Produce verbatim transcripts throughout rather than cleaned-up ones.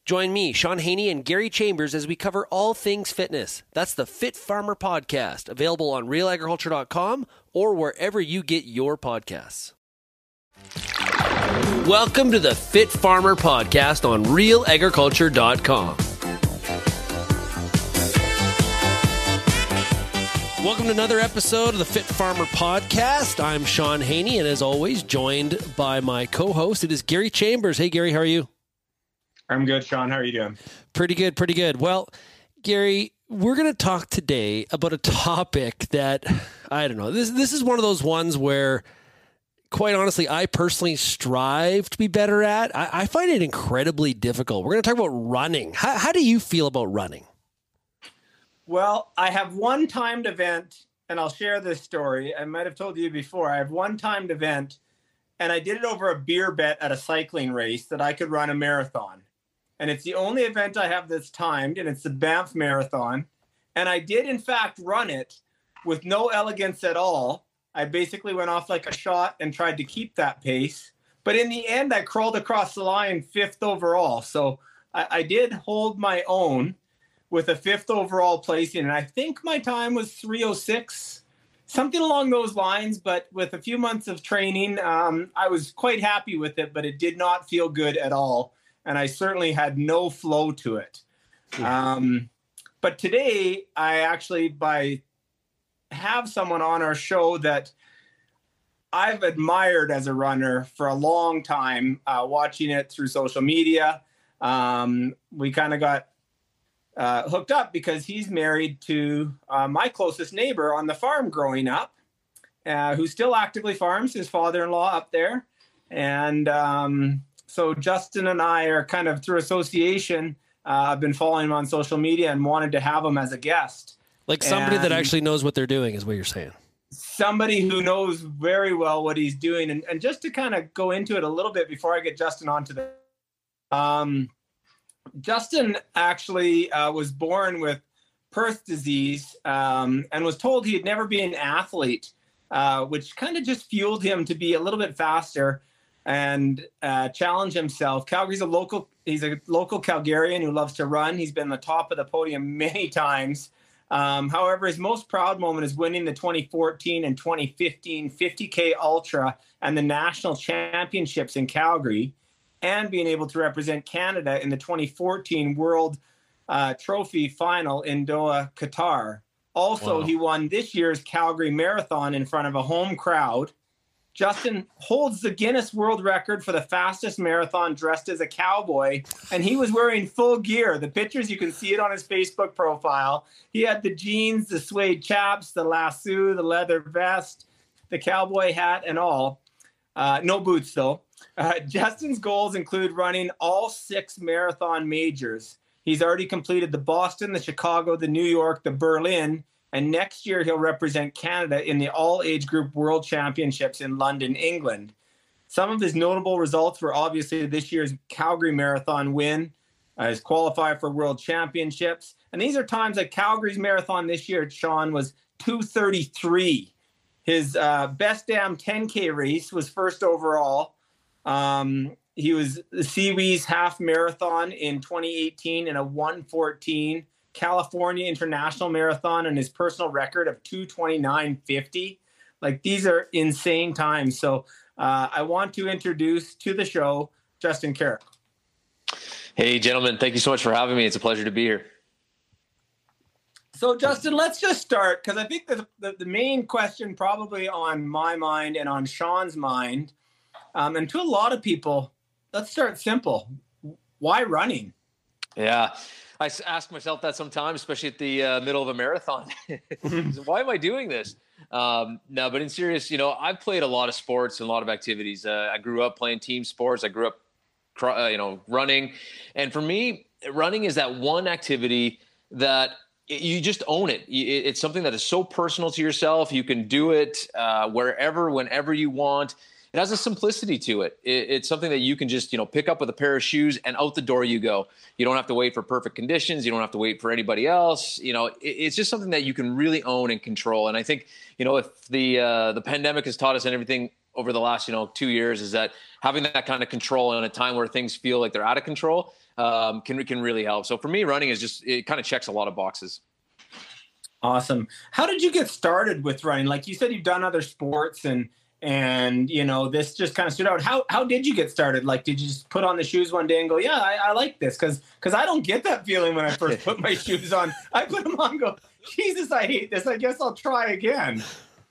Join me, Sean Haney, and Gary Chambers as we cover all things fitness. That's the Fit Farmer Podcast, available on real agriculture dot com or wherever you get your podcasts. Welcome to the Fit Farmer Podcast on real agriculture dot com. Welcome to another episode of the Fit Farmer Podcast. I'm Sean Haney, and as always, joined by my co-host, it is Gary Chambers. Hey, Gary, how are you? I'm good, Sean. How are you doing? Pretty good, pretty good. Well, Gary, we're going to talk today about a topic that, I don't know, this this is one of those ones where, quite honestly, I personally strive to be better at. I, I find it incredibly difficult. We're going to talk about running. How, how do you feel about running? Well, I have one timed event, and I'll share this story. I might have told you before. I have one timed event, and I did it over a beer bet at a cycling race that I could run a marathon. And it's the only event I have that's timed, and it's the Banff Marathon. And I did, in fact, run it with no elegance at all. I basically went off like a shot and tried to keep that pace. But in the end, I crawled across the line fifth overall. So I, I did hold my own with a fifth overall placing. And I think my time was three oh six, something along those lines. But with a few months of training, um, I was quite happy with it, but it did not feel good at all. And I certainly had no flow to it. Um, but today, I actually, by have someone on our show that I've admired as a runner for a long time, uh, watching it through social media. Um, we kind of got uh, hooked up because he's married to uh, my closest neighbor on the farm growing up, uh, who still actively farms, his father-in-law up there. And um, so Justin and I are kind of through association. Uh, I've been following him on social media and wanted to have him as a guest. Like somebody and that actually knows what they're doing is what you're saying. Somebody who knows very well what he's doing. And, and just to kind of go into it a little bit before I get Justin onto the... Um, Justin actually uh, was born with Perth disease um, and was told he'd never be an athlete, uh, which kind of just fueled him to be a little bit faster and uh, challenge himself. Calgary's a local, he's a local Calgarian who loves to run. He's been on the top of the podium many times. Um, however, his most proud moment is winning the twenty fourteen and twenty fifteen fifty K Ultra and the national championships in Calgary, and being able to represent Canada in the twenty fourteen World uh, Trophy final in Doha, Qatar. Also, wow. He won this year's Calgary Marathon in front of a home crowd. Justin holds the Guinness World Record for the fastest marathon dressed as a cowboy, and he was wearing full gear. The pictures, you can see it on his Facebook profile. He had the jeans, the suede chaps, the lasso, the leather vest, the cowboy hat, and all. Uh, no boots, though. Uh, Justin's goals include running all six marathon majors. He's already completed the Boston, the Chicago, the New York, the Berlin, and next year he'll represent Canada in the all-age group World Championships in London, England. Some of his notable results were obviously this year's Calgary Marathon win, uh, his qualifier for World Championships. And these are times like Calgary's marathon this year, Sean, was two thirty-three. His uh, best damn ten K race was first overall. Um, he was the Seawees half marathon in twenty eighteen in a one fourteen. California International Marathon and his personal record of two twenty-nine fifty. Like, these are insane times. So uh, I want to introduce to the show Justin Carrick. Hey, gentlemen. Thank you so much for having me. It's a pleasure to be here. So, Justin, let's just start, because I think the, the, the main question probably on my mind and on Sean's mind, um, and to a lot of people, let's start simple. Why running? Yeah. I ask myself that sometimes, especially at the uh, middle of a marathon. Why am I doing this? Um, no, but in serious, you know, I've played a lot of sports and a lot of activities. Uh, I grew up playing team sports. I grew up, uh, you know, running. And for me, running is that one activity that you just own it. It's something that is so personal to yourself. You can do it uh, wherever, whenever you want. It has a simplicity to it. It's something that you can just, you know, pick up with a pair of shoes and out the door you go. You don't have to wait for perfect conditions. You don't have to wait for anybody else. You know, it's just something that you can really own and control. And I think, you know, if the uh, the pandemic has taught us and everything over the last, you know, two years is that having that kind of control in a time where things feel like they're out of control, um, can can really help. So for me, running is just, it kind of checks a lot of boxes. Awesome. How did you get started with running? Like you said, you've done other sports and, and, you know, this just kind of stood out. How, how did you get started? Like, did you just put on the shoes one day and go, yeah, I, I like this? Cause, cause I don't get that feeling when I first put my shoes on. I put them on and go, Jesus, I hate this. I guess I'll try again.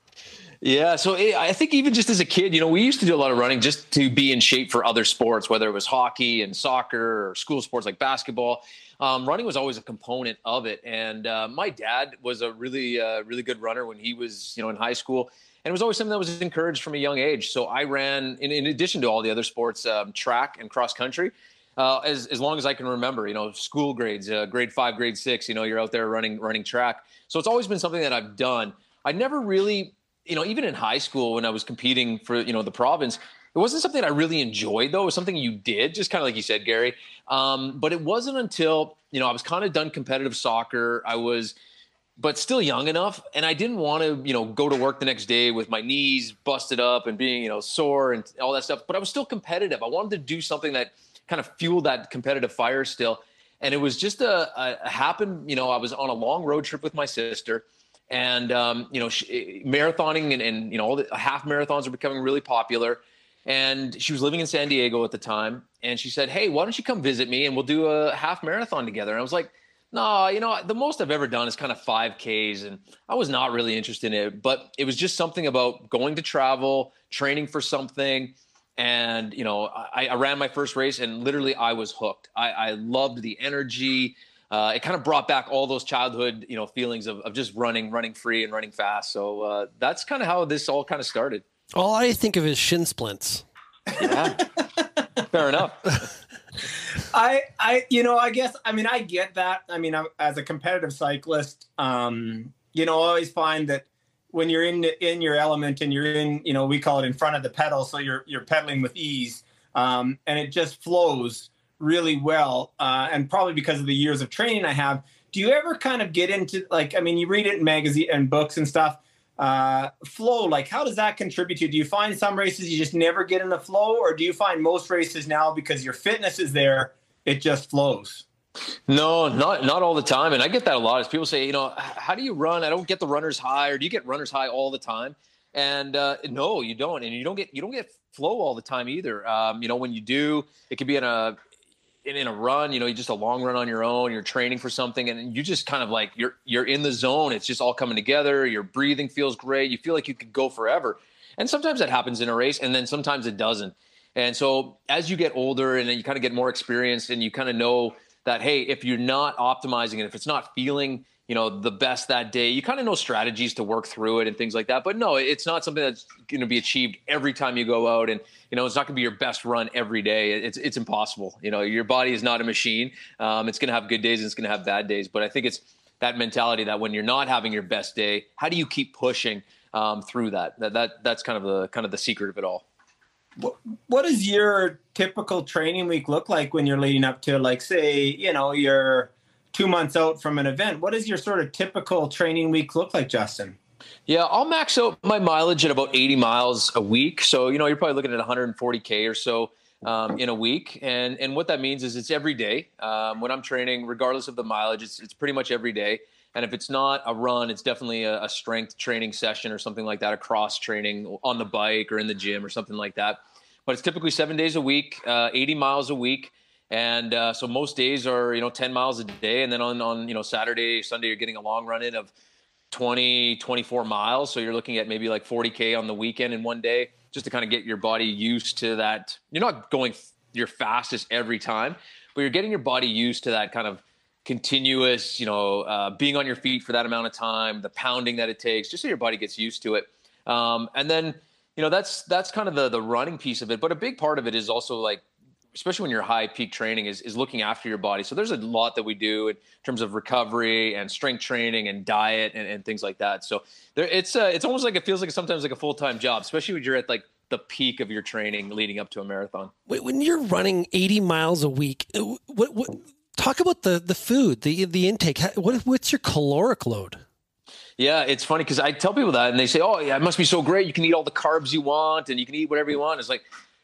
Yeah. So it, I think even just as a kid, you know, we used to do a lot of running just to be in shape for other sports, whether it was hockey and soccer or school sports like basketball. Um, running was always a component of it. And uh, my dad was a really, uh, really good runner when he was, you know, in high school. And it was always something that was encouraged from a young age. So I ran, in, in addition to all the other sports, um, track and cross country, uh, as, as long as I can remember, you know, school grades, uh, grade five, grade six, you know, you're out there running, running track. So it's always been something that I've done. I never really, you know, even in high school when I was competing for, you know, the province, it wasn't something I really enjoyed, though. It was something you did, just kind of like you said, Gary. Um, but it wasn't until, you know, I was kind of done competitive soccer. I was, but still young enough. And I didn't want to, you know, go to work the next day with my knees busted up and being, you know, sore and all that stuff. But I was still competitive. I wanted to do something that kind of fueled that competitive fire still. And it was just a, a, a happened, you know, I was on a long road trip with my sister. And, um, you know, she, marathoning and, and, you know, all the half marathons are becoming really popular. And she was living in San Diego at the time. And she said, hey, why don't you come visit me and we'll do a half marathon together? And I was like, no, you know, the most I've ever done is kind of five Ks. And I was not really interested in it. But it was just something about going to travel, training for something. And, you know, I, I ran my first race and literally I was hooked. I, I loved the energy. Uh, it kind of brought back all those childhood, you know, feelings of, of just running, running free and running fast. So uh, that's kind of how this all kind of started. All I think of is shin splints. Yeah, fair enough. I, I, you know, I guess, I mean, I get that. I mean, as a competitive cyclist, um, you know, I always find that when you're in, in your element and you're in, you know, we call it in front of the pedal. So you're, you're pedaling with ease, um, and it just flows really well. Uh, and probably because of the years of training I have, do you ever kind of get into, like, I mean, you read it in magazine and books and stuff, uh, flow, like how does that contribute to? Do you find some races you just never get in the flow, or do you find most races now because your fitness is there, it just flows? No, not, not all the time. And I get that a lot as people say, you know, how do you run? I don't get the runner's high, or do you get runner's high all the time? And, uh, no, you don't. And you don't get, you don't get flow all the time either. Um, you know, when you do, it could be in a, in, in a run, you know, you just a long run on your own, you're training for something and you just kind of like, you're, you're in the zone. It's just all coming together. Your breathing feels great. You feel like you could go forever. And sometimes that happens in a race and then sometimes it doesn't. And so as you get older and then you kind of get more experienced and you kind of know that, hey, if you're not optimizing it, if it's not feeling, you know, the best that day, you kind of know strategies to work through it and things like that. But no, it's not something that's going to be achieved every time you go out. And, you know, it's not going to be your best run every day. It's it's impossible. You know, your body is not a machine. Um, it's going to have good days and it's going to have bad days. But I think it's that mentality that when you're not having your best day, how do you keep pushing um, through that? That that that's kind of the kind of the secret of it all. What, what does your typical training week look like when you're leading up to, like, say, you know, you're two months out from an event? What does your sort of typical training week look like, Justin? Yeah, I'll max out my mileage at about eighty miles a week. So, you know, you're probably looking at one hundred forty K or so um, in a week. And and what that means is it's every day. Um, when I'm training, regardless of the mileage, it's it's pretty much every day. And if it's not a run, it's definitely a, a strength training session or something like that, a cross training on the bike or in the gym or something like that. But it's typically seven days a week, uh, eighty miles a week. And uh, so most days are, you know, ten miles a day. And then on, on, you know, Saturday, Sunday, you're getting a long run in of twenty, twenty-four miles. So you're looking at maybe like forty K on the weekend in one day, just to kind of get your body used to that. You're not going your fastest every time, but you're getting your body used to that kind of continuous, you know, uh, being on your feet for that amount of time, the pounding that it takes, just so your body gets used to it. Um, and then, you know, that's, that's kind of the, the running piece of it. But a big part of it is also, like, especially when you're high peak training, is, is looking after your body. So there's a lot that we do in terms of recovery and strength training and diet and, and things like that. So there, it's uh, it's almost like, it feels like sometimes like a full-time job, especially when you're at like the peak of your training leading up to a marathon. When you're running eighty miles a week, what, what talk about the, the food, the, the intake. What, what's your caloric load? Yeah, it's funny because I tell people that and they say, oh, yeah, it must be so great. You can eat all the carbs you want and you can eat whatever you want. It's like,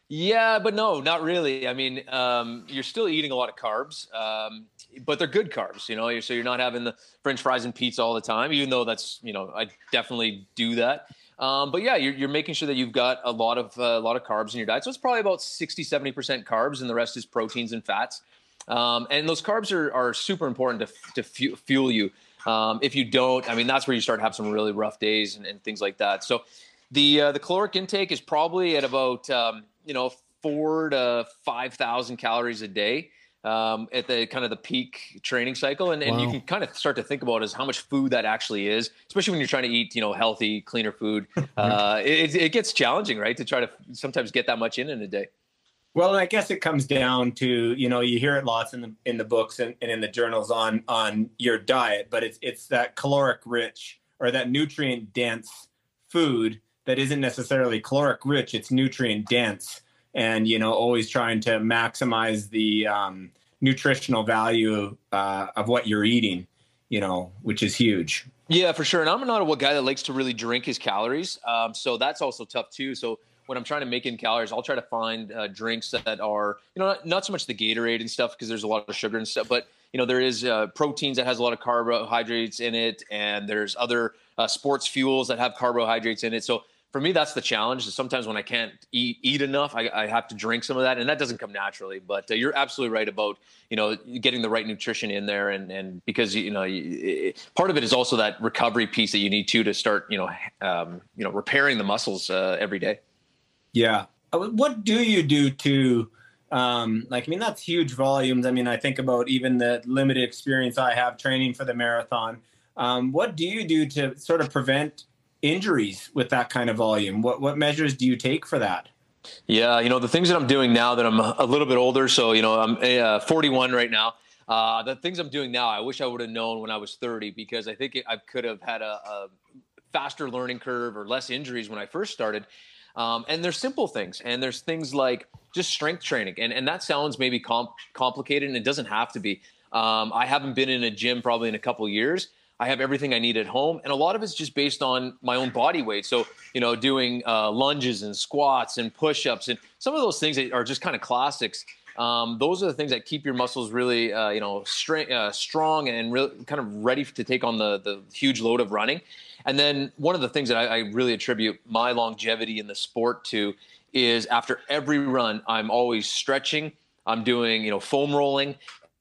Yeah, but no, not really. I mean, um, you're still eating a lot of carbs, um, but they're good carbs, you know. You're, so you're not having the French fries and pizza all the time, even though that's, you know, I definitely do that. Um, but yeah, you're, you're making sure that you've got a lot of uh, a lot of carbs in your diet. So it's probably about sixty, seventy percent carbs, and the rest is proteins and fats. Um, and those carbs are, are super important to, to fu- fuel you. Um, if you don't, I mean, that's where you start to have some really rough days and, and things like that. So the uh, the caloric intake is probably at about um, you know four to five thousand calories a day um, at the kind of the peak training cycle, and, and Wow. you can kind of start to think about is how much food that actually is, especially when you're trying to eat you know healthy, cleaner food. Uh, it, it gets challenging, right, to try to sometimes get that much in in a day. Well, and I guess it comes down to, you know, you hear it lots in the in the books and, and in the journals on on your diet, but it's it's that caloric rich or that nutrient dense food that isn't necessarily caloric rich, it's nutrient dense. And, you know, always trying to maximize the um, nutritional value uh, of what you're eating, you know, which is huge. Yeah, for sure. And I'm not a guy that likes to really drink his calories. Um, so that's also tough too. So when I'm trying to make in calories, I'll try to find uh, drinks that are, you know, not, not so much the Gatorade and stuff because there's a lot of sugar and stuff, but you know, there is uh, proteins that has a lot of carbohydrates in it, and there's other uh, sports fuels that have carbohydrates in it. So for me, that's the challenge. Sometimes when I can't eat eat enough, I, I have to drink some of that, and that doesn't come naturally. But uh, you're absolutely right about you know getting the right nutrition in there, and and because you know it, part of it is also that recovery piece that you need to to start you know um, you know repairing the muscles uh, every day. Yeah. What do you do to um, like? I mean, that's huge volumes. I mean, I think about even the limited experience I have training for the marathon. Um, what do you do to sort of prevent injuries with that kind of volume? What what measures do you take for that? Yeah, you know, the things that I'm doing now that I'm a little bit older, so, you know, I'm uh, forty-one right now. Uh, the things I'm doing now, I wish I would have known when I was thirty, because I think it, I could have had a, a faster learning curve or less injuries when I first started. Um, and there's simple things, and there's things like just strength training. And, and that sounds maybe comp- complicated, and it doesn't have to be. Um, I haven't been in a gym probably in a couple of years. I have everything I need at home, and a lot of it's just based on my own body weight. So, you know, doing uh, lunges and squats and push-ups and some of those things that are just kind of classics. Um, those are the things that keep your muscles really, uh, you know, straight, uh, strong and really kind of ready to take on the the huge load of running. And then one of the things that I, I really attribute my longevity in the sport to is after every run, I'm always stretching. I'm doing, you know, foam rolling,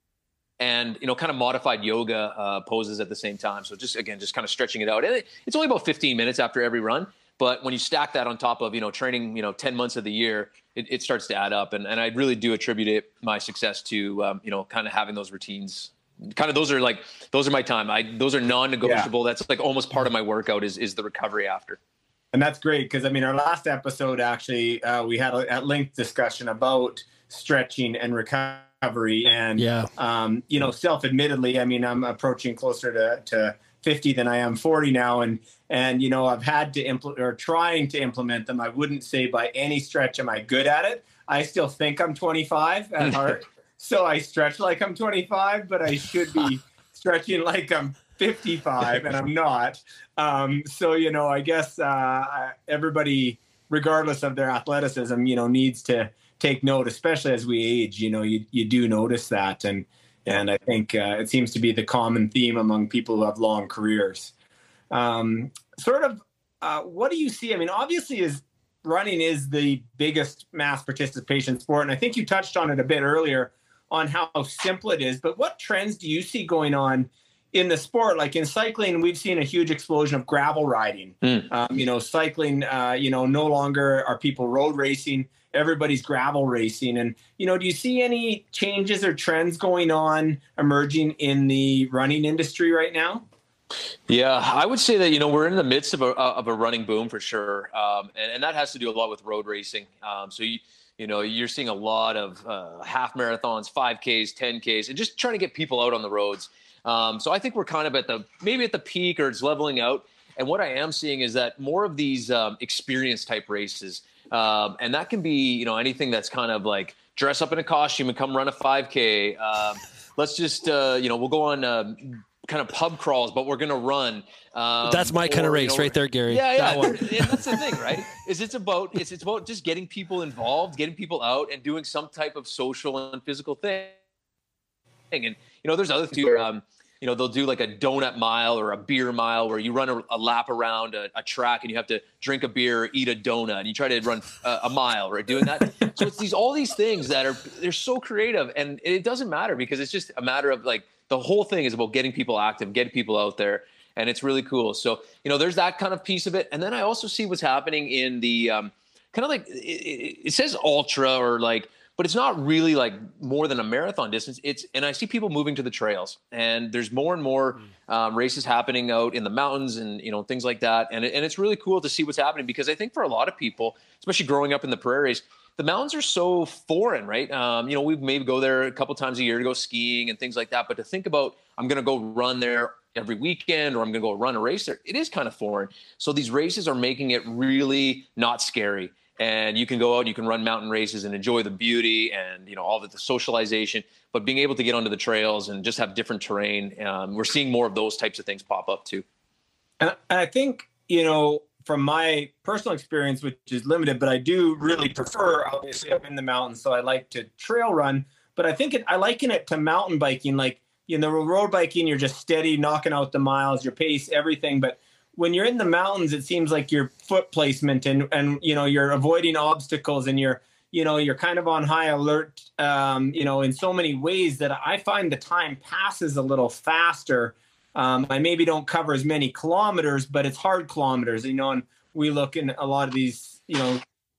and, you know, kind of modified yoga uh, poses at the same time. So just, again, just kind of stretching it out. And it, it's only about fifteen minutes after every run. But when you stack that on top of, you know, training, you know, ten months of the year, it, it starts to add up. And, and I really do attribute it, my success to, um, you know, kind of having those routines. Kind of those are like, those are my time. I, those are non-negotiable. Yeah. That's like almost part of my workout is, is the recovery after. And that's great. Cause I mean, our last episode, actually, uh, we had a at length discussion about stretching and recovery. And, yeah. um, you know, self-admittedly, I mean, I'm approaching closer to, to fifty than I am forty now. And, and, you know, I've had to implement or trying to implement them. I wouldn't say by any stretch am I good at it. I still think I'm twenty-five at heart. So I stretch like I'm twenty-five, but I should be stretching like I'm fifty-five, and I'm not. Um, so, you know, I guess uh, everybody, regardless of their athleticism, you know, needs to take note, especially as we age. You know, you you do notice that. And and I think uh, it seems to be the common theme among people who have long careers. Um, sort of, uh, what do you see? I mean, obviously, is running is the biggest mass participation sport. And I think you touched on it a bit earlier on how simple it is, but what trends do you see going on in the sport? Like in cycling, we've seen a huge explosion of gravel riding. Mm. Um, you know, cycling, uh, you know, no longer are people road racing, everybody's gravel racing. And, you know, do you see any changes or trends going on emerging in the running industry right now? Yeah, I would say that, you know, we're in the midst of a, of a running boom for sure. Um, and, and that has to do a lot with road racing. Um, so you, You know, you're seeing a lot of uh, half marathons, five Ks, ten Ks, and just trying to get people out on the roads. Um, so I think we're kind of at the maybe at the peak, or it's leveling out. And what I am seeing is that more of these um, experience type races, um, and that can be, you know, anything that's kind of like dress up in a costume and come run a five K. Um, let's just, uh, you know, we'll go on, uh, kind of pub crawls, but we're going to run. Um, that's my kind or, of race you know, right there, Gary. Yeah, yeah. That one. And that's the thing, right? Is it's about it's it's about just getting people involved, getting people out, and doing some type of social and physical thing. And you know, there's other two. Um, you know, they'll do like a donut mile or a beer mile where you run a, a lap around a, a track and you have to drink a beer, or eat a donut, and you try to run a, a mile, right? Doing that. So it's these all these things that are they're so creative, and it doesn't matter because it's just a matter of like the whole thing is about getting people active, getting people out there, and it's really cool. So you know, there's that kind of piece of it, and then I also see what's happening in the um, kind of like it, it, it says ultra or like. But it's not really like more than a marathon distance. It's and I see people moving to the trails, and there's more and more um, races happening out in the mountains and you know things like that. And it, and it's really cool to see what's happening because I think for a lot of people, especially growing up in the prairies, the mountains are so foreign, right? Um, you know, we maybe go there a couple times a year to go skiing and things like that. But to think about I'm going to go run there every weekend, or I'm going to go run a race there, it is kind of foreign. So these races are making it really not scary. And you can go out, you can run mountain races and enjoy the beauty and, you know, all the, the socialization, but being able to get onto the trails and just have different terrain. Um, we're seeing more of those types of things pop up too. And I think, you know, from my personal experience, which is limited, but I do really prefer, obviously I'm in the mountains, so I like to trail run, but I think it, I liken it to mountain biking. Like, you know, road biking, you're just steady, knocking out the miles, your pace, everything. But when you're in the mountains, it seems like your foot placement and, and, you know, you're avoiding obstacles and you're, you know, you're kind of on high alert, um, you know, in so many ways that I find the time passes a little faster. Um, I maybe don't cover as many kilometers, but it's hard kilometers, you know, and we look in a lot of these, you know,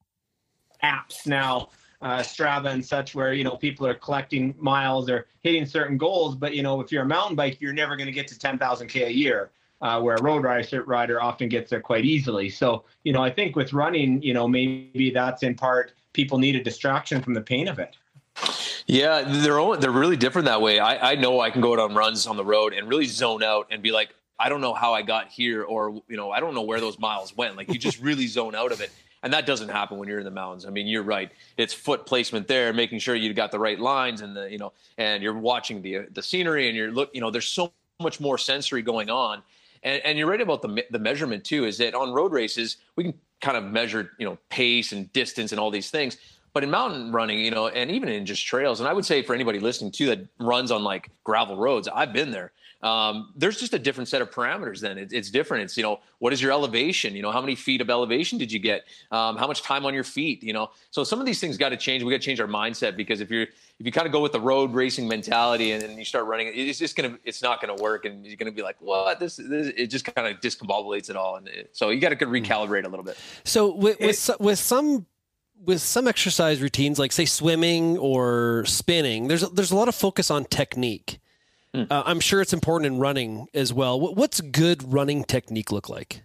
apps now, uh, Strava and such, where, you know, people are collecting miles or hitting certain goals. But, you know, if you're a mountain bike, you're never going to get to ten thousand K a year. Uh, where a road rider, rider often gets there quite easily. So, you know, I think with running, you know, maybe that's in part people need a distraction from the pain of it. Yeah, they're all, they're really different that way. I, I know I can go out on runs on the road and really zone out and be like, I don't know how I got here, or, you know, I don't know where those miles went. Like you just really zone out of it. And that doesn't happen when you're in the mountains. I mean, you're right. It's foot placement there, making sure you got the right lines and the, you know, and you're watching the, the scenery and you're look, you know, there's so much more sensory going on. And, and you're right about the the measurement too, is that on road races, we can kind of measure, you know, pace and distance and all these things. But in mountain running, you know, and even in just trails, and I would say for anybody listening too that runs on like gravel roads, I've been there. Um, there's just a different set of parameters then. It, it's different. It's, you know, what is your elevation? You know, how many feet of elevation did you get? Um, how much time on your feet? You know, so some of these things got to change. We got to change our mindset, because if you're, if you kind of go with the road racing mentality and then you start running, it's just going to, it's not going to work. And you're going to be like, what, this, this, it just kind of discombobulates it all. And it, so you got to recalibrate a little bit. So with, with, with some, with some exercise routines, like say swimming or spinning, there's, there's a lot of focus on technique. Mm. Uh, I'm sure it's important in running as well. What, what's good running technique look like?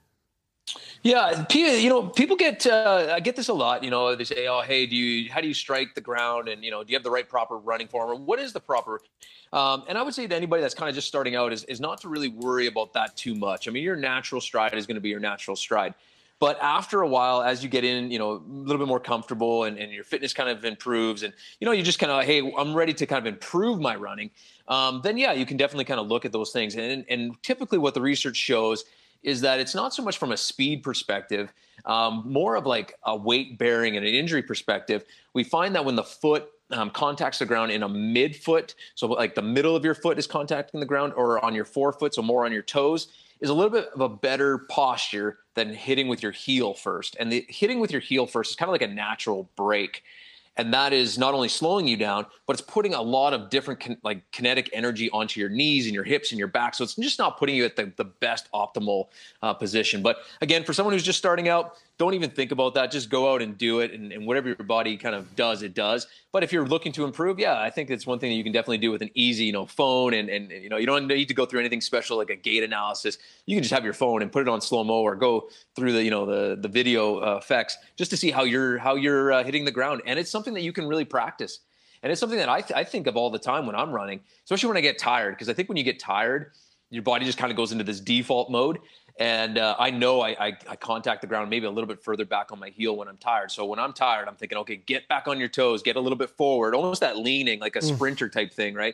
Yeah, you know, people get, uh, I get this a lot, you know, they say, oh, hey, do you, how do you strike the ground? And, you know, do you have the right proper running form? Or what is the proper, um, and I would say to anybody that's kind of just starting out is, is not to really worry about that too much. I mean, your natural stride is going to be your natural stride. But after a while, as you get in, you know, a little bit more comfortable and, and your fitness kind of improves and, you know, you just kind of, hey, I'm ready to kind of improve my running. Um, then, yeah, you can definitely kind of look at those things. And, and typically what the research shows is that it's not so much from a speed perspective, um, more of like a weight bearing and an injury perspective. We find that when the foot um, contacts the ground in a midfoot, so like the middle of your foot is contacting the ground, or on your forefoot, so more on your toes, is a little bit of a better posture than hitting with your heel first. And the hitting with your heel first is kind of like a natural break. And that is not only slowing you down, but it's putting a lot of different con- like kinetic energy onto your knees and your hips and your back. So it's just not putting you at the, the best optimal uh, position. But again, for someone who's just starting out, don't even think about that. Just go out and do it. And, and whatever your body kind of does, it does. But if you're looking to improve, yeah, I think it's one thing that you can definitely do with an easy, you know, phone. And, and, you know, you don't need to go through anything special like a gait analysis. You can just have your phone and put it on slow-mo, or go through the, you know, the, the video uh, effects just to see how you're, how you're uh, hitting the ground. And it's something that you can really practice. And it's something that I, th- I think of all the time when I'm running, especially when I get tired, because I think when you get tired, your body just kind of goes into this default mode. And uh, I know I, I, I contact the ground maybe a little bit further back on my heel when I'm tired. So when I'm tired, I'm thinking, okay, get back on your toes, get a little bit forward, almost that leaning, like a sprinter type thing, right?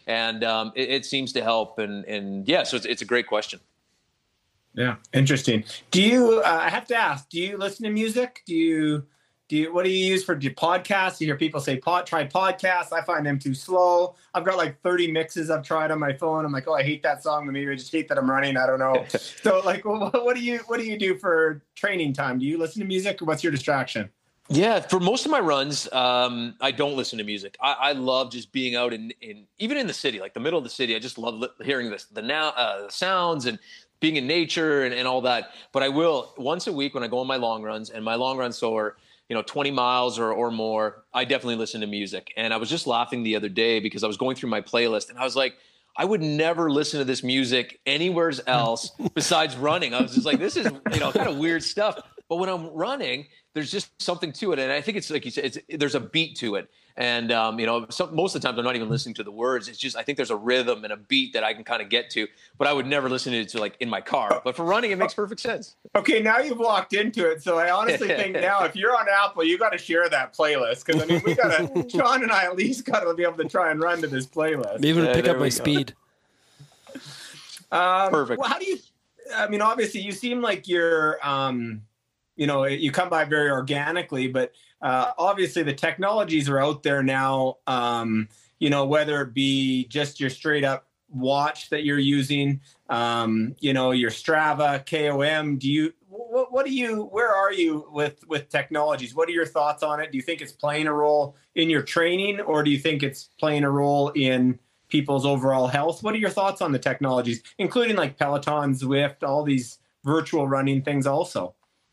And um, it, it seems to help. And, and yeah, so it's, it's a great question. Yeah. Interesting. Do you, uh, I have to ask, do you listen to music? Do you, do you, what do you use for do you podcasts? You hear people say, pod, try podcasts. I find them too slow. I've got like thirty mixes I've tried on my phone. I'm like, oh, I hate that song. Maybe I just hate that I'm running. I don't know. So like, what, what do you, what do you do for training time? Do you listen to music or what's your distraction? Yeah, for most of my runs, um, I don't listen to music. I, I love just being out in, in, even in the city, like the middle of the city. I just love li- hearing this, the now, uh, the sounds and being in nature and, and all that. But I will once a week when I go on my long runs, and my long runs so are, you know, twenty miles or, or more, I definitely listen to music. And I was just laughing the other day because I was going through my playlist and I was like, I would never listen to this music anywhere else besides running. I was just like, this is, you know, kind of weird stuff. But when I'm running, there's just something to it. And I think it's like you said, it's, there's a beat to it. And, um, you know, some, most of the times I'm not even listening to the words. It's just, I think there's a rhythm and a beat that I can kind of get to, but I would never listen to it to like in my car. But for running, it makes perfect sense. Okay, now you've walked into it. So I honestly think now if you're on Apple, you got to share that playlist. Because, I mean, we got to, Sean and I at least got to be able to try and run to this playlist. Maybe Yeah, pick up there my we go. speed. Um, Perfect. Well, how do you, I mean, obviously you seem like you're, um, you know, you come by very organically, but uh, obviously the technologies are out there now, um, you know, whether it be just your straight up watch that you're using, um, you know, your Strava, K O M, do you, what, what do you, where are you with, with technologies? What are your thoughts on it? Do you think it's playing a role in your training, or do you think it's playing a role in people's overall health? What are your thoughts on the technologies, including like Peloton, Zwift, all these virtual running things also?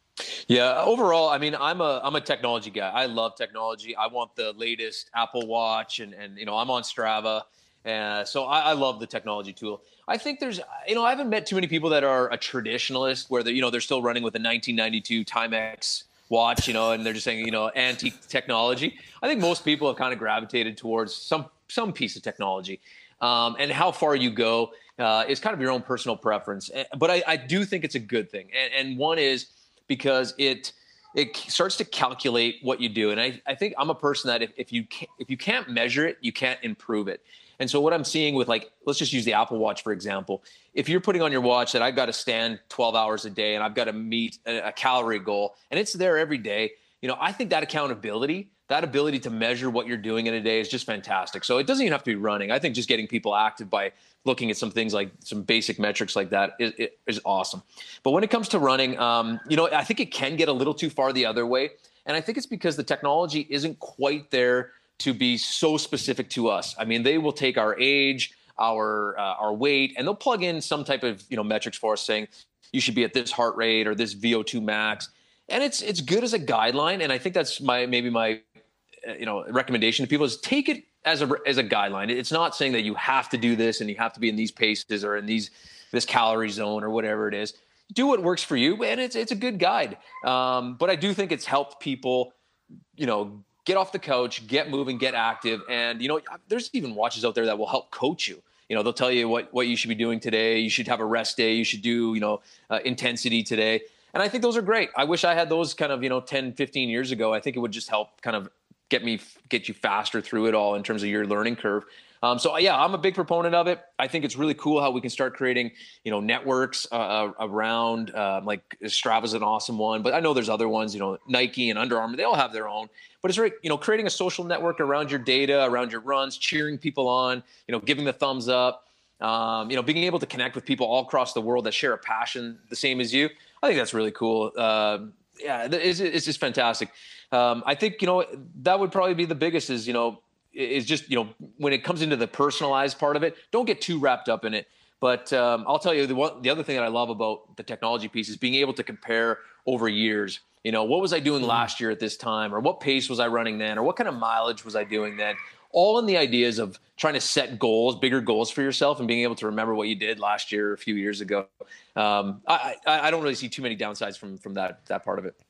Yeah, overall, I mean, I'm a I'm a technology guy. I love technology. I want the latest Apple Watch, and and you know, I'm on Strava, uh, so I, I love the technology tool. I think there's, you know, I haven't met too many people that are a traditionalist where they, you know, they're still running with a nineteen ninety-two Timex watch, you know, and they're just saying, you know, anti-technology. I think most people have kind of gravitated towards some some piece of technology, um, and how far you go uh, is kind of your own personal preference. But I, I do think it's a good thing, and, and one is because it it starts to calculate what you do. And I, I think I'm a person that if, if you can't, if you can't measure it, you can't improve it. And so what I'm seeing with, like, let's just use the Apple Watch, for example. If you're putting on your watch that I've got to stand twelve hours a day and I've got to meet a, a calorie goal, and it's there every day, you know, I think that accountability, that ability to measure what you're doing in a day is just fantastic. So it doesn't even have to be running. I think just getting people active by looking at some things like some basic metrics like that is, is awesome. But when it comes to running, um, you know, I think it can get a little too far the other way. And I think it's because the technology isn't quite there to be so specific to us. I mean, they will take our age, our uh, our weight, and they'll plug in some type of, you know, metrics for us saying you should be at this heart rate or this V O two max. And it's it's good as a guideline. And I think that's my maybe my you know recommendation to people is take it as a as a guideline. It's not saying that you have to do this and you have to be in these paces or in these this calorie zone or whatever it is. Do what works for you, and it's it's a good guide. Um, but I do think it's helped people, you know, get off the couch, get moving, get active. And, you know, there's even watches out there that will help coach you. You know, they'll tell you what, what you should be doing today. You should have a rest day. You should do, you know, uh, intensity today. And I think those are great. I wish I had those kind of, you know, ten, fifteen years ago. I think it would just help kind of get me, get you faster through it all in terms of your learning curve. Um, so yeah, I'm a big proponent of it. I think it's really cool how we can start creating, you know, networks uh, around, uh, like Strava's an awesome one, but I know there's other ones, you know, Nike and Under Armour, they all have their own, but it's right, you know, creating a social network around your data, around your runs, cheering people on, you know, giving the thumbs up, um, you know, being able to connect with people all across the world that share a passion the same as you. I think that's really cool. Uh, yeah, it's, it's just fantastic. Um, I think, you know, that would probably be the biggest is, you know, is just, you know, when it comes into the personalized part of it, don't get too wrapped up in it. But um, I'll tell you, the one, the other thing that I love about the technology piece is being able to compare over years. You know, what was I doing last year at this time? Or what pace was I running then? Or what kind of mileage was I doing then? All in the ideas of trying to set goals, bigger goals for yourself, and being able to remember what you did last year or a few years ago. Um, I, I, I don't really see too many downsides from from that that part of it.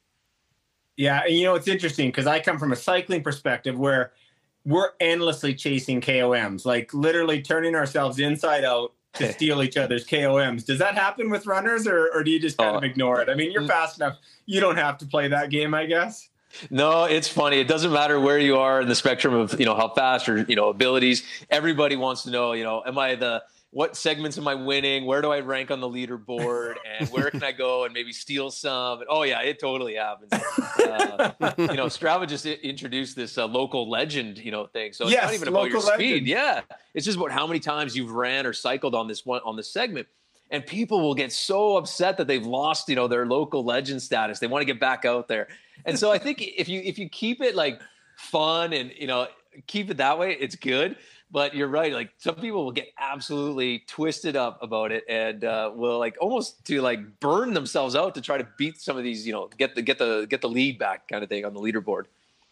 Yeah, and you know, it's interesting because I come from a cycling perspective where we're endlessly chasing K O Ms, like literally turning ourselves inside out to steal each other's K O Ms. Does that happen with runners, or, or do you just kind uh, of ignore it? I mean, you're fast enough. You don't have to play that game, I guess. No, it's funny. It doesn't matter where you are in the spectrum of, you know, how fast or, you know, abilities. Everybody wants to know, you know, am I the, what segments am I winning? Where do I rank on the leaderboard? And where can I go and maybe steal some? And, oh, yeah, it totally happens. Uh, you know, Strava just I- introduced this uh, local legend, you know, thing. So it's Yes, not even about your local speed. legend. Yeah. It's just about how many times you've ran or cycled on this one, on this segment. And people will get so upset that they've lost, you know, their local legend status. They want to get back out there. And so I think if you if you keep it like fun and, you know, keep it that way, it's good. But you're right. Like some people will get absolutely twisted up about it and uh, will like almost to like burn themselves out to try to beat some of these, you know, get the get the get the lead back kind of thing on the leaderboard.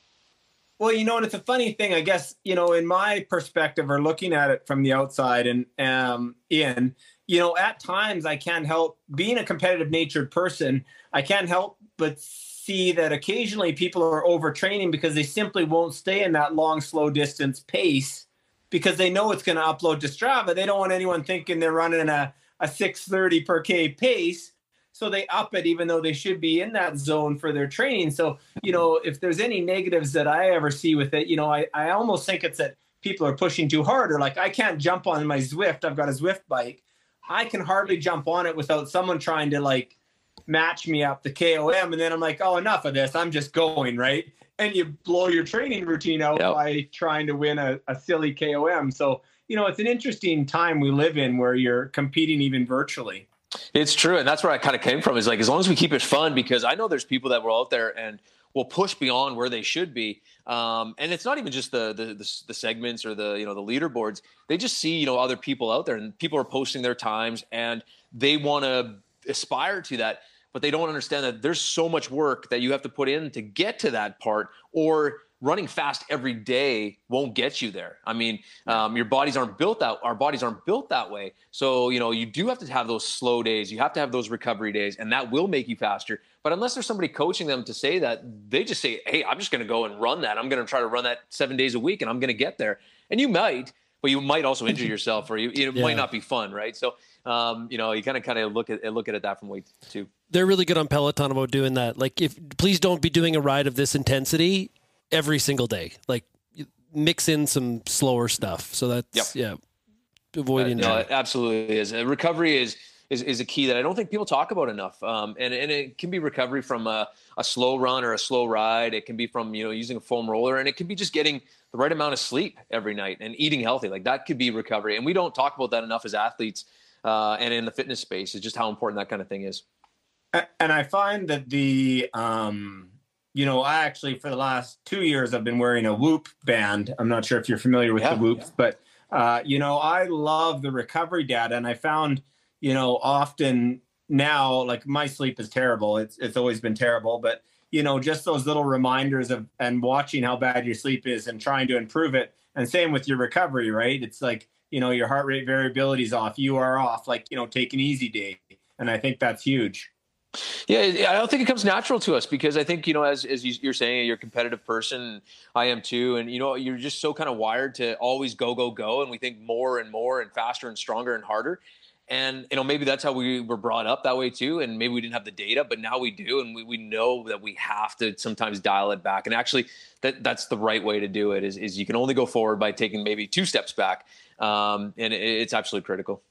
Well, you know, and it's a funny thing, I guess, you know, in my perspective or looking at it from the outside and um, in, you know, at times I can't help being a competitive natured person. I can't help but see that occasionally people are overtraining because they simply won't stay in that long, slow distance pace because they know it's going to upload to Strava. They don't want anyone thinking they're running a, a six thirty per K pace. So they up it even though they should be in that zone for their training. So, you know, if there's any negatives that I ever see with it, you know, I, I almost think it's that people are pushing too hard or like I can't jump on my Zwift. I've got a Zwift bike. I can hardly jump on it without someone trying to like match me up the K O M. And then I'm like, oh, enough of this. I'm just going, right? And you blow your training routine out Yep. by trying to win a, a silly K O M. So, you know, it's an interesting time we live in where you're competing even virtually. It's true. And that's where I kind of came from is like, as long as we keep it fun, because I know there's people that were out there and will push beyond where they should be. Um, and it's not even just the, the, the, the segments or the, you know, the leaderboards. They just see, you know, other people out there and people are posting their times and they want to aspire to that, but they don't understand that there's so much work that you have to put in to get to that part, or running fast every day won't get you there. I mean, um, your bodies aren't built that, our bodies aren't built that way. So, you know, you do have to have those slow days. You have to have those recovery days, and that will make you faster. But unless there's somebody coaching them to say that, they just say, hey, I'm just going to go and run that. I'm going to try to run that seven days a week and I'm going to get there. And you might, but you might also injure yourself, or you, it yeah. might not be fun. Right. So, um, you know, you kind of, kind of look at look at it that from way too. They're really good on Peloton about doing that. Like, if please don't be doing a ride of this intensity every single day. Like, mix in some slower stuff. So that's yep. yeah, avoiding. Uh, no, it absolutely is. Uh, recovery is, is is a key that I don't think people talk about enough. Um, and and it can be recovery from a, a slow run or a slow ride. It can be from, you know, using a foam roller, and it can be just getting the right amount of sleep every night and eating healthy. Like, that could be recovery. And we don't talk about that enough as athletes uh, and in the fitness space. Is just how important that kind of thing is. And I find that the, um, you know, I actually, for the last two years, I've been wearing a Whoop band. I'm not sure if you're familiar with yeah, the Whoops, yeah. but, uh, you know, I love the recovery data. And I found, you know, often now, like, my sleep is terrible. It's it's always been terrible. But, you know, just those little reminders of and watching how bad your sleep is and trying to improve it. And same with your recovery, right? It's like, you know, your heart rate variability is off. You are off, like, you know, take an easy day. And I think that's huge. Yeah, I don't think it comes natural to us because I think, you know, as as you're saying, you're a competitive person. I am too. And, you know, you're just so kind of wired to always go, go, go. And we think more and more and faster and stronger and harder. And, you know, maybe that's how we were brought up that way too. And maybe we didn't have the data, but now we do. And we, we know that we have to sometimes dial it back. And actually, that that's the right way to do it is, is you can only go forward by taking maybe two steps back. Um, and it, it's absolutely critical.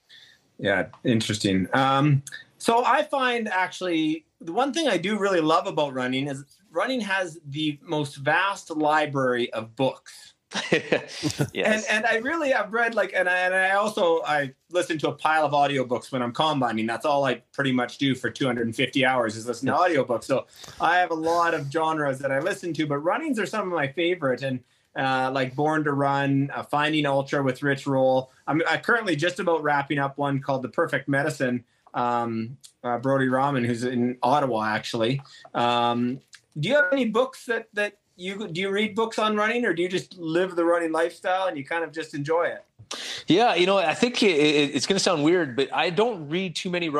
Yeah, interesting. Um So I find actually the one thing I do really love about running is running has the most vast library of books. yes. And and I really have read like, and I, and I also, I listen to a pile of audiobooks when I'm combining. That's all I pretty much do for two hundred fifty hours is listen to audiobooks. So I have a lot of genres that I listen to, but runnings are some of my favorite. And uh, like Born to Run, uh, Finding Ultra with Rich Roll. I'm I currently just about wrapping up one called The Perfect Medicine. Um, uh, Brody Rahman, who's in Ottawa, actually. Um, do you have any books that, that you, do you read books on running, or do you just live the running lifestyle and you kind of just enjoy it? Yeah. You know, I think it, it, it's going to sound weird, but I don't read too many running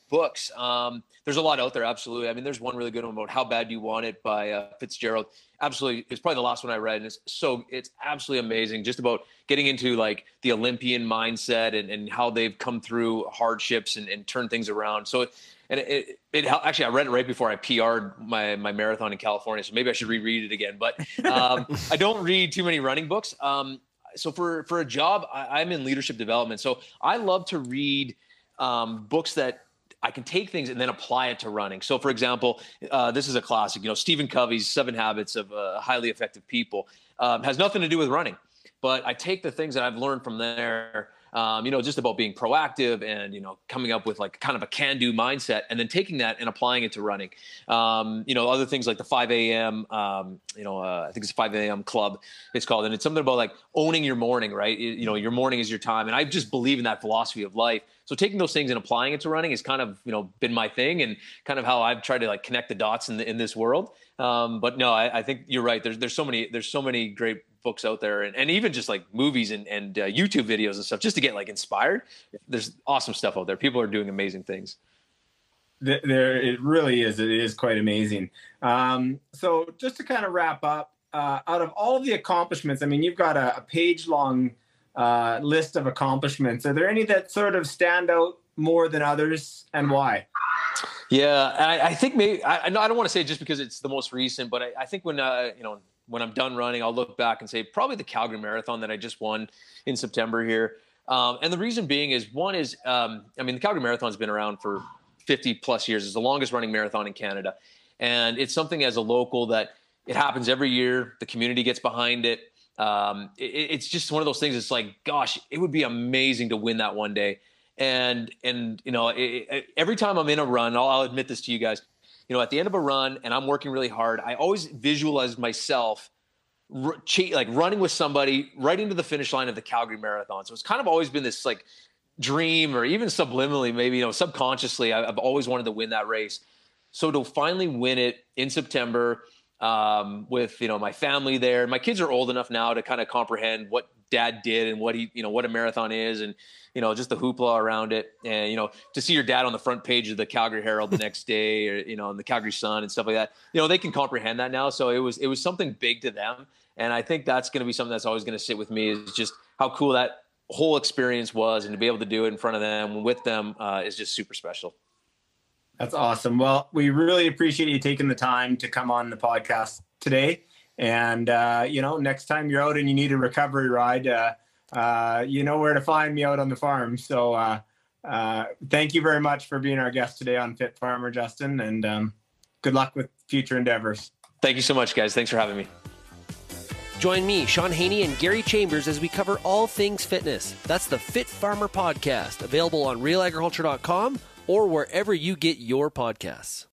books. Um, there's a lot out there. Absolutely. I mean, there's one really good one about How Bad Do You Want It by uh, Fitzgerald. Absolutely. It's probably the last one I read. And it's so, it's absolutely amazing. Just about getting into like the Olympian mindset and, and how they've come through hardships and, and turned things around. So, it, and it, it, it actually, I read it right before I P R'd my, my marathon in California. So maybe I should reread it again, but um, I don't read too many running books. Um, so for, for a job, I, I'm in leadership development. So I love to read um, books that I can take things and then apply it to running. So for example, uh, this is a classic, you know, Stephen Covey's Seven Habits of uh, Highly Effective People, um, has nothing to do with running, but I take the things that I've learned from there, um, you know, just about being proactive and, you know, coming up with like kind of a can-do mindset and then taking that and applying it to running. Um, you know, other things like the five a.m., um, you know, uh, I think it's five a.m. club it's called. And it's something about like owning your morning, right? You, you know, your morning is your time. And I just believe in that philosophy of life. So taking those things and applying it to running has kind of, you know, been my thing and kind of how I've tried to like connect the dots in the, in this world. Um, but no, I, I think you're right. There's, there's so many, there's so many great books out there and, and even just like movies and, and uh, YouTube videos and stuff just to get like inspired. There's awesome stuff out there. People are doing amazing things. There, it really is. It is quite amazing. Um, so just to kind of wrap up, uh, out of all of the accomplishments, I mean, you've got a, a page long uh, list of accomplishments. Are there any that sort of stand out more than others and why? Yeah. I, I think maybe, I, I don't want to say just because it's the most recent, but I, I think when, uh, you know, when I'm done running, I'll look back and say probably the Calgary Marathon that I just won in September here. Um, and the reason being is one is, um, I mean, the Calgary Marathon has been around for fifty plus years. It's the longest running marathon in Canada. And it's something as a local that it happens every year. The community gets behind it. Um, it, it's just one of those things. It's like, gosh, it would be amazing to win that one day. And, and, you know, it, it, every time I'm in a run, I'll, I'll admit this to you guys, you know, at the end of a run and I'm working really hard, I always visualize myself r- ch- like running with somebody right into the finish line of the Calgary Marathon. So it's kind of always been this like dream or even subliminally, maybe, you know, subconsciously, I, I've always wanted to win that race. So to finally win it in September, um, with, you know, my family there, my kids are old enough now to kind of comprehend what dad did and what he, you know, what a marathon is and, you know, just the hoopla around it. And, you know, to see your dad on the front page of the Calgary Herald the next day or, you know, in the Calgary Sun and stuff like that, you know, they can comprehend that now. So it was, it was something big to them. And I think that's going to be something that's always going to sit with me is just how cool that whole experience was. And to be able to do it in front of them, with them, uh, is just super special. That's awesome. Well, we really appreciate you taking the time to come on the podcast today. And, uh, you know, next time you're out and you need a recovery ride, uh, uh, you know where to find me out on the farm. So uh, uh, thank you very much for being our guest today on Fit Farmer, Justin. And um, good luck with future endeavors. Thank you so much, guys. Thanks for having me. Join me, Sean Haney, and Gary Chambers as we cover all things fitness. That's the Fit Farmer Podcast, available on real agriculture dot com or wherever you get your podcasts.